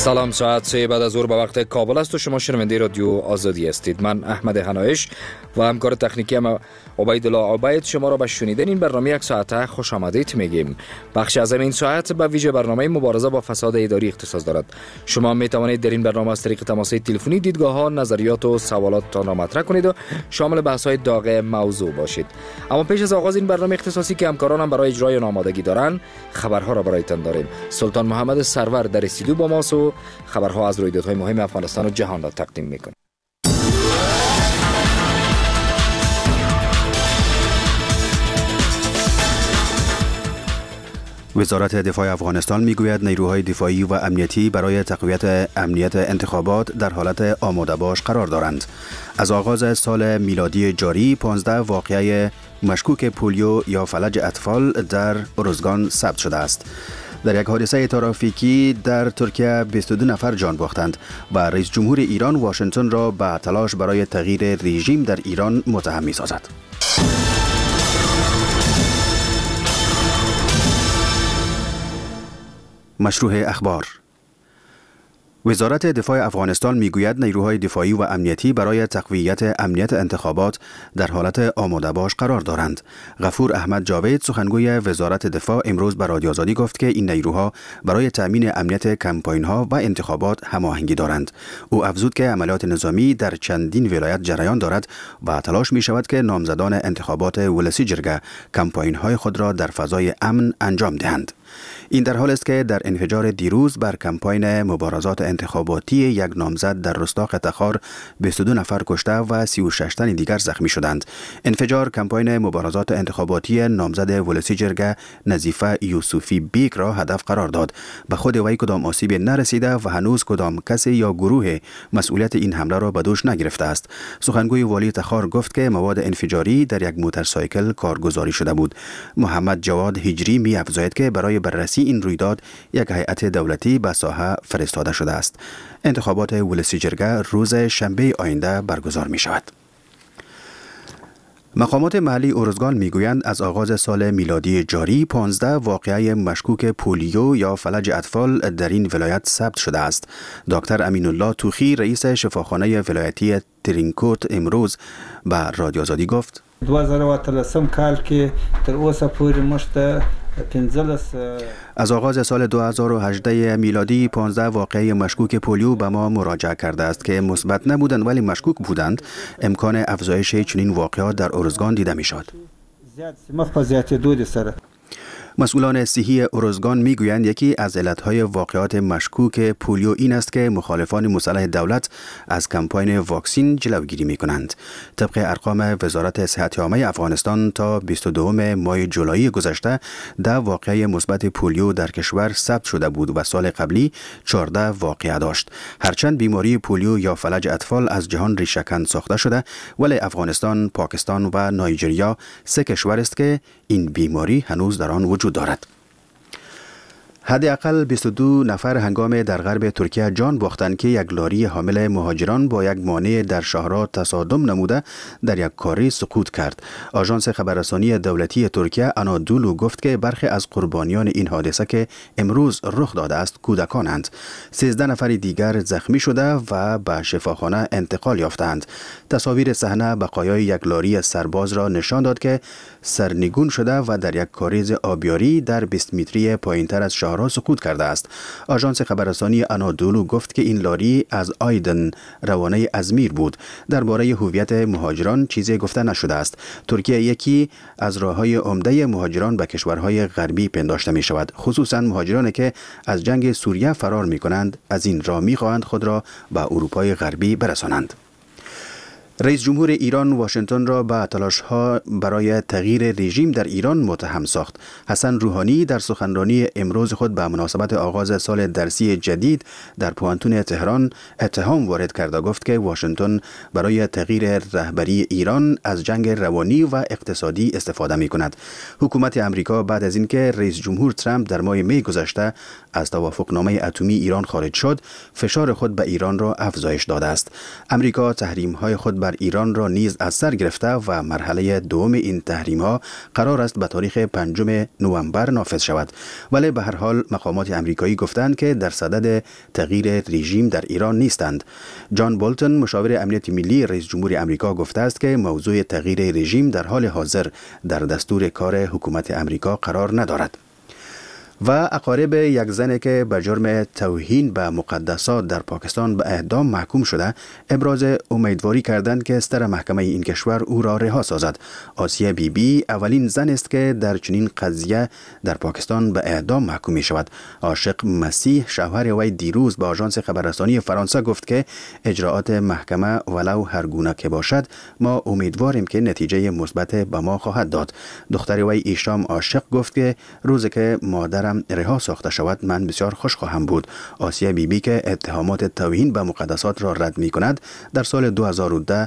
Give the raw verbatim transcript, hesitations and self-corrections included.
سلام، ساعت سه بعد از ظهر به وقت کابل است و شما شنونده رادیو آزادی هستید. من احمد حنایش و همکار تکنیکی ما عبیدالله عبید شما را به شنیدن این برنامه یک ساعته خوش آمدید میگیم. بخش از این ساعت به ویژه برنامه مبارزه با فساد اداری اختصاص دارد. شما می توانید در این برنامه از طریق تماس تلفنی دیدگاه ها، نظریات و سوالاتتان را مطرح کنید و شامل بحث های داغ موضوع باشید. اما پیش از آغاز این برنامه اختصاصی که همکارانم برای اجرای آمادگی دارند، خبرها را برایتان داریم. سلطان محمد سرور در استودیو با ماست و خبرها از رویدادهای مهم افغانستان و جهان را تقدیم می‌کنیم. وزارت دفاع افغانستان میگوید نیروهای دفاعی و امنیتی برای تقویت امنیت انتخابات در حالت آماده باش قرار دارند. از آغاز سال میلادی جاری پانزده واقعه مشکوک پولیو یا فلج اطفال در ارزگان ثبت شده است. در یک حادثه ترافیکی در ترکیه بیست و دو نفر جان باختند و رئیس جمهور ایران واشنگتن را به تلاش برای تغییر رژیم در ایران متهم می‌سازد. مشروع اخبار. وزارت دفاع افغانستان میگوید نیروهای دفاعی و امنیتی برای تقویت امنیت انتخابات در حالت آماده باش قرار دارند. غفور احمد جاوید سخنگوی وزارت دفاع امروز به رادیو آزادی گفت که این نیروها برای تأمین امنیت کمپاین‌ها و انتخابات هماهنگی دارند. او افزود که عملیات نظامی در چندین ولایت جریان دارد و تلاش می شود که نامزدان انتخابات ولسی جرگه کمپاین‌های خود را در فضای امن انجام دهند. این در حال است که در انفجار دیروز بر کمپاین مبارزات انتخاباتی یک نامزد در رستاق تخار بیست و دو نفر کشته و سی و شش تن دیگر زخمی شدند. انفجار کمپاین مبارزات انتخاباتی نامزد ولسی جرگه نظیفه یوسفی بیک را هدف قرار داد. به خود وی کدام آسیب نرسیده و هنوز کدام کسی یا گروه مسئولیت این حمله را به دوش نگرفته است. سخنگوی والی تخار گفت که مواد انفجاری در یک موتورسایکل کارگزاری شده بود. محمد جواد هجری می افزاید که برای بررسی این رویداد یک هیئت دولتی به ساحه فرستاده شده است. انتخابات ولسی جرگه روز شنبه آینده برگزار می شود. مقامات محلی ارزگان میگویند از آغاز سال میلادی جاری پانزده واقعه مشکوک پولیو یا فلج اطفال در این ولایت ثبت شده است. دکتر امین الله توخی رئیس شفاخانه ولایتی ترینکوت امروز به رادیو آزادی گفت دو هزار و اتلسم کال که تر اوسه پورې مشته از آغاز سال دو هزار و هجده میلادی پانزده واقعه مشکوک پولیو به ما مراجعه کرده است که مثبت نبودند ولی مشکوک بودند. امکان افزایش چنین واقعات در ارزگان دیده می شد. مسئولان صحی ارزگان میگویند یکی از علتهای واقعات مشکوک پولیو این است که مخالفان مسلح دولت از کمپاین واکسین جلوگیری میکنند. طبق ارقام وزارت صحت عامه افغانستان تا بیست و دوم ماه جولای گذشته ده واقعه مثبت پولیو در کشور ثبت شده بود و سال قبلی چهارده واقعه داشت. هرچند بیماری پولیو یا فلج اطفال از جهان ریشه‌کن ساخته شده ولی افغانستان، پاکستان و نایجریا سه کشور است که این بیماری هنوز در آن وجود دارد. حداقل بیست و دو نفر هنگام در غرب ترکیه جان باختند که یک لاری حامل مهاجران با یک مانع در شهرها تصادم نموده در یک کاری سقوط کرد. آژانس خبررسانی دولتی ترکیه آنادولو گفت که برخی از قربانیان این حادثه که امروز رخ داده است کودکانند. سیزده نفر دیگر زخمی شده و به شفاخانه انتقال یافتند. تصاویر صحنه بقایای یک لاری سرباز را نشان داد که سرنگون شده و در یک کاریز آبیاری در بیست متری پایینتر از شهر را سقوط کرده است. آژانس خبررسانی آنادولو گفت که این لاری از آیدن روانه ازمیر بود. درباره هویت مهاجران چیزی گفته نشده است. ترکیه یکی از راههای عمده مهاجران به کشورهای غربی پنداشته می شود. خصوصا مهاجرانی که از جنگ سوریه فرار می کنند از این راه می خواهند خود را به اروپای غربی برسانند. رئیس جمهور ایران واشنگتن را به تلاش‌ها برای تغییر رژیم در ایران متهم ساخت. حسن روحانی در سخنرانی امروز خود به مناسبت آغاز سال درسی جدید در پوانتون تهران اتهام وارد کرده گفت که واشنگتن برای تغییر رهبری ایران از جنگ روانی و اقتصادی استفاده می‌کند. حکومت امریکا بعد از اینکه رئیس جمهور ترامپ در ماه می گذشته از توافقنامه اتمی ایران خارج شد، فشار خود به ایران را افزایش داده است. امریکا تحریم‌های خود بر ایران را نیز از سر گرفته و مرحله دوم این تحریم ها قرار است به تاریخ پنجم نوامبر نافذ شود. ولی به هر حال مقامات امریکایی گفتند که در صدد تغییر رژیم در ایران نیستند. جان بولتون مشاور امنیت ملی رئیس جمهور امریکا گفته است که موضوع تغییر رژیم در حال حاضر در دستور کار حکومت امریکا قرار ندارد. و اقارب یک زنی که به جرم توهین به مقدسات در پاکستان به اعدام محکوم شده ابراز امیدواری کردند که ستر محکمه این کشور او را رها سازد. آسیه بی بی اولین زن است که در چنین قضیه در پاکستان به اعدام محکوم می شود. عاشق مسیح شوهر وی دیروز به آژانس خبررسانی فرانسه گفت که اجراعات محکمه ولو هر گونه که باشد ما امیدواریم که نتیجه مثبت به ما خواهد داد. دختر وی ایشام عاشق گفت که روزی که مادر رها ساخته شود من بسیار خوش خواهم بود. آسیه بی بی که اتهامات توهین به مقدسات را رد می کند در سال دو هزار و ده